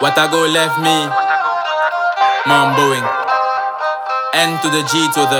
What I go left me, mumboing. N to the G to the.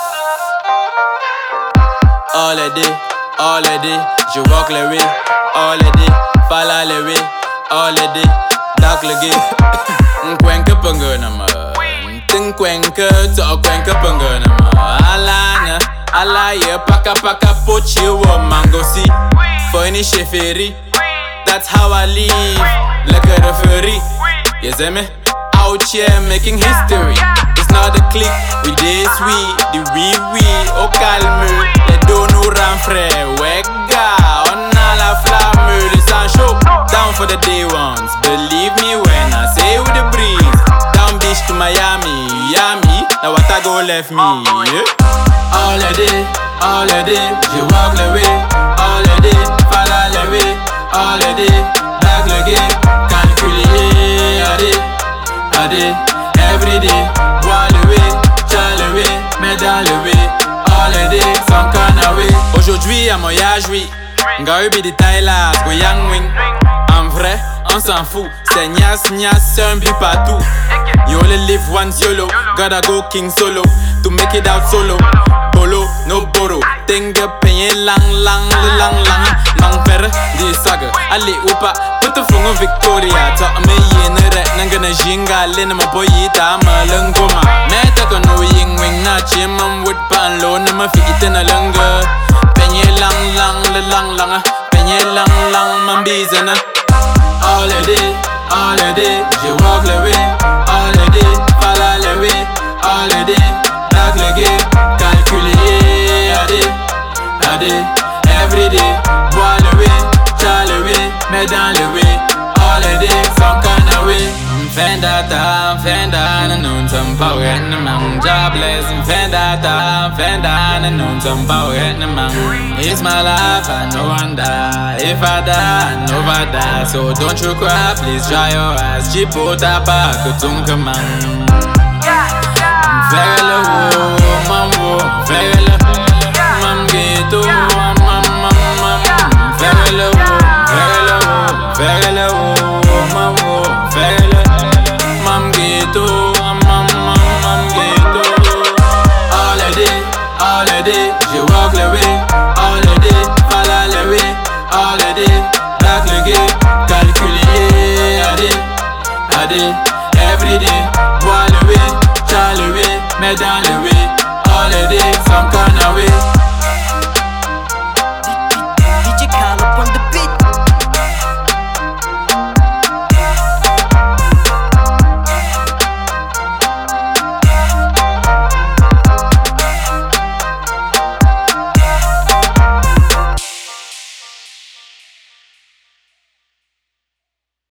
All a day, je walk le way. All a day, fala le way. All a day, dark le gay. Nkwenke pengana ma, tinkwenke to kwenke pengana ma. Alana, alaye paka pochi wo mango si. For any sheferi, that's how I live. Like a referee, you see me? Out here making history. It's not a clique, we dey sweet, the we, oh calme. Les deux nous rend frère, wega, on a la flamme, le sang chaud. Down for the day ones, believe me when I say with the breeze. Down beach to Miami, yummy, now what I go left me, yeah. All a day, je walk le way. All a day, fala le way. All a day, back le game, calculer, a day, every day, bois le way, tcha le way, mais dans le way, all a day, some kind of way. Aujourd'hui à Moyage, oui, Ngaubi de Tyler, go Yang Wing. En vrai, on s'en fout, c'est nias, c'est un but partout. You only live once YOLO, gotta go king solo, to make it out solo. Bolo, no borrow, tenga paye lang, mang per di saga. Ali upa, put the phone on Victoria, talk me yen red, nangana jinga, lena ma boyita, ma lungoma. Meta kono ying wing na chimam wood pan low, na ma fit in a lunga. Penye lang, penye lang, man bizana. All a day, je walk le way. All a day, fala le way. All a day, back le game. Calculer, a day, every day. Bois le way, tcha le way, mais dans le way. All a day, some kind of way. Fenda, na nun some power in the man. Jobless, fenda, na nun some power in the man. It's my life, I no wonder. If I die, I never die. So don't you cry, please dry your eyes. Chipota pa, kutunka man. Very low, mambo, very